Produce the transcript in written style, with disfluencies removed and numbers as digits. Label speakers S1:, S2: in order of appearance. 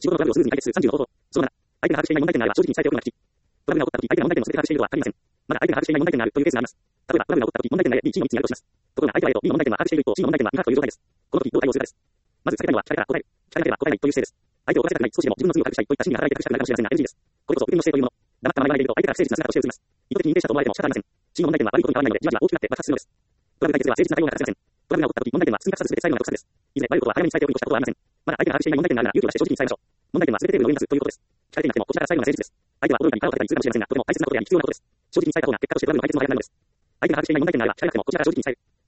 S1: 仕事のトラブルをスムーズに解決する30の方法。その7、相手が把握していない問題点があれば正直に伝えておくのが吉。トラブルが起こった時、相手が問題点をすべて把握しているとは限りません。まだ相手が把握していない問題点があるというケースがあります。例えば、トラブルが起こった時、問題点が A、B、C の3つにあるとします。ところが相手は A と B の問題点は把握している一方、C の問題点は未把握という状態です。この時どう対応するかです。まず、避けたいのは聞かれたら答える。聞かれなければ答えないという姿勢です。相手を怒らせたくない、少しでも自分の罪を隠したいといった心理が働いて隠したくなるかもしれませんが NG です。これこそ国民の姿勢というもの。黙ったまま言われていると相手から不誠実な姿として映ります。意図的に隠蔽したと思われても仕方ありません。C の問題点は悪いことに変わらないので、じわじわ大きくなって爆発するのです。トラブル解決では誠実な対応が欠かせません。トラブルが起こった時、問題点は包み隠さず全て最後まで隠さずです。いずれ悪いことは早めに伝えておくに越したことはありません。まだ相手が把握していない問題点があるなら勇気を出して正直に伝えましょう。問題点は全ての要因がすということです。聞かれていなくてもこちらから最後まで誠実です。相手は驚いたり腹を立てたりするかもしれませんが、とても大切なことであり必要なことです。正直に伝えた方が結果としてトラブルの解決につながるのです。相手が把握していない問題点があれば聞かれなくてもこちらから正直に伝える。